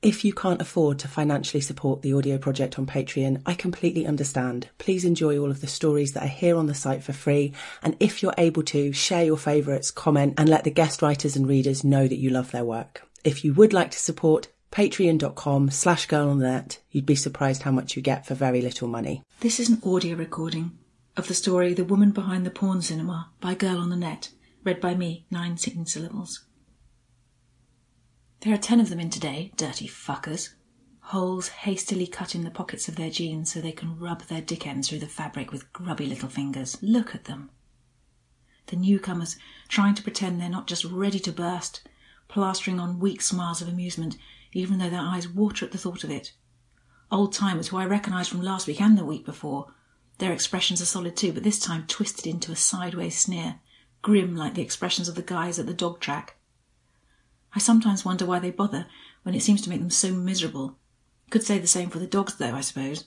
If you can't afford to financially support the audio project on Patreon, I completely understand. Please enjoy all of the stories that are here on the site for free. And if you're able to, share your favourites, comment, and let the guest writers and readers know that you love their work. If you would like to support, patreon.com/girlonthenet. You'd be surprised how much you get for very little money. This is an audio recording of the story The Woman Behind the Porn Cinema by Girl on the Net, read by me, 19 syllables. There are 10 of them in today, dirty fuckers. Holes hastily cut in the pockets of their jeans so they can rub their dick ends through the fabric with grubby little fingers. Look at them. The newcomers trying to pretend they're not just ready to burst, plastering on weak smiles of amusement, even though their eyes water at the thought of it. Old-timers who I recognised from last week and the week before. Their expressions are solid too, but this time twisted into a sideways sneer, grim like the expressions of the guys at the dog track. I sometimes wonder why they bother when it seems to make them so miserable. Could say the same for the dogs though, I suppose.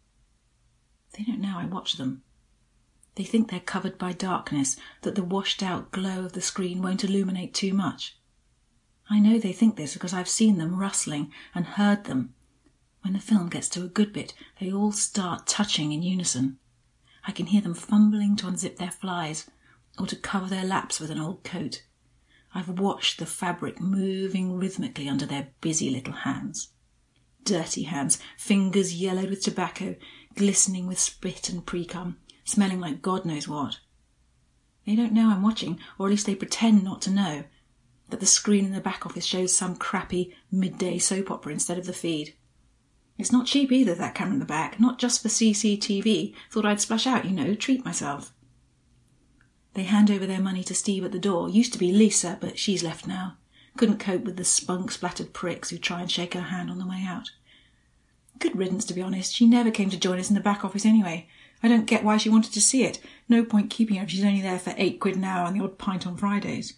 They don't know I watch them. They think they're covered by darkness, that the washed-out glow of the screen won't illuminate too much. I know they think this because I've seen them rustling and heard them. When the film gets to a good bit, they all start touching in unison. I can hear them fumbling to unzip their flies or to cover their laps with an old coat. I've watched the fabric moving rhythmically under their busy little hands. Dirty hands, fingers yellowed with tobacco, glistening with spit and pre-cum, smelling like God knows what. They don't know I'm watching, or at least they pretend not to know, that the screen in the back office shows some crappy midday soap opera instead of the feed. It's not cheap either, that camera in the back, not just for CCTV. Thought I'd splash out, treat myself. They hand over their money to Steve at the door. Used to be Lisa, but she's left now. Couldn't cope with the spunk-splattered pricks who try and shake her hand on the way out. Good riddance, to be honest. She never came to join us in the back office anyway. I don't get why she wanted to see it. No point keeping her if she's only there for £8 an hour and the odd pint on Fridays.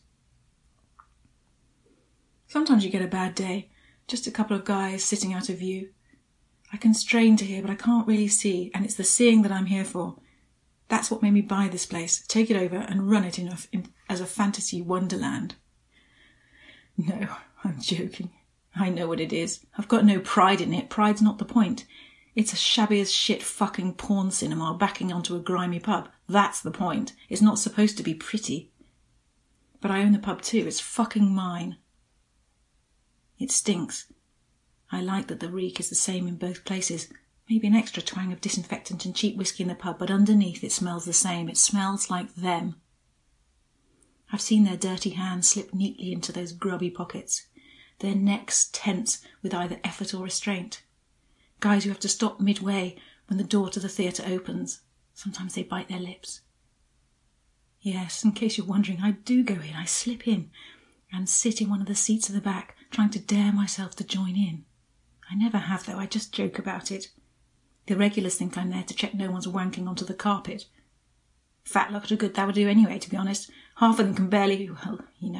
Sometimes you get a bad day. Just a couple of guys sitting out of view. I can strain to hear, but I can't really see, and it's the seeing that I'm here for. That's what made me buy this place, take it over and run it as a fantasy wonderland. No, I'm joking. I know what it is. I've got no pride in it. Pride's not the point. It's a shabby as shit fucking porn cinema backing onto a grimy pub. That's the point. It's not supposed to be pretty. But I own the pub too. It's fucking mine. It stinks. I like that the reek is the same in both places. Maybe an extra twang of disinfectant and cheap whiskey in the pub, but underneath it smells the same. It smells like them. I've seen their dirty hands slip neatly into those grubby pockets, their necks tense with either effort or restraint. Guys who have to stop midway when the door to the theatre opens. Sometimes they bite their lips. Yes, in case you're wondering, I do go in. I slip in and sit in one of the seats at the back, trying to dare myself to join in. I never have, though. I just joke about it. The regulars think I'm there to check no one's wanking onto the carpet. Fat luck to good that would do anyway, to be honest. Half of them can barely, well,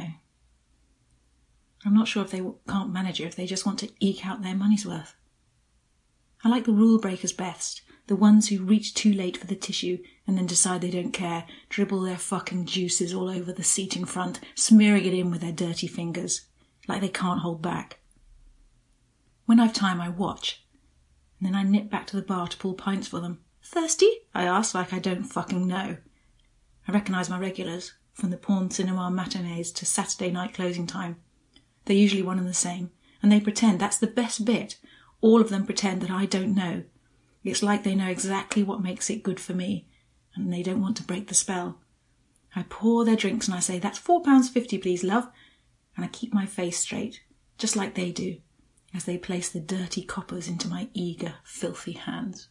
I'm not sure if they can't manage it, if they just want to eke out their money's worth. I like the rule breakers best, the ones who reach too late for the tissue and then decide they don't care, dribble their fucking juices all over the seat in front, smearing it in with their dirty fingers, like they can't hold back. When I've time, I watch. And then I nip back to the bar to pull pints for them. Thirsty? I ask, like I don't fucking know. I recognise my regulars, from the porn cinema matinees to Saturday night closing time. They're usually one and the same, and they pretend that's the best bit. All of them pretend that I don't know. It's like they know exactly what makes it good for me, and they don't want to break the spell. I pour their drinks and I say, "That's £4.50, please, love," and I keep my face straight, just like they do, as they place the dirty coppers into my eager, filthy hands.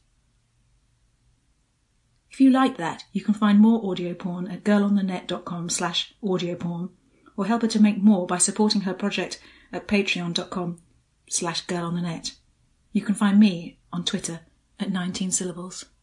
If you like that, you can find more audio porn at girlonthenet.com/audioporn, or help her to make more by supporting her project at patreon.com/girlonthenet. You can find me on Twitter at 19 syllables.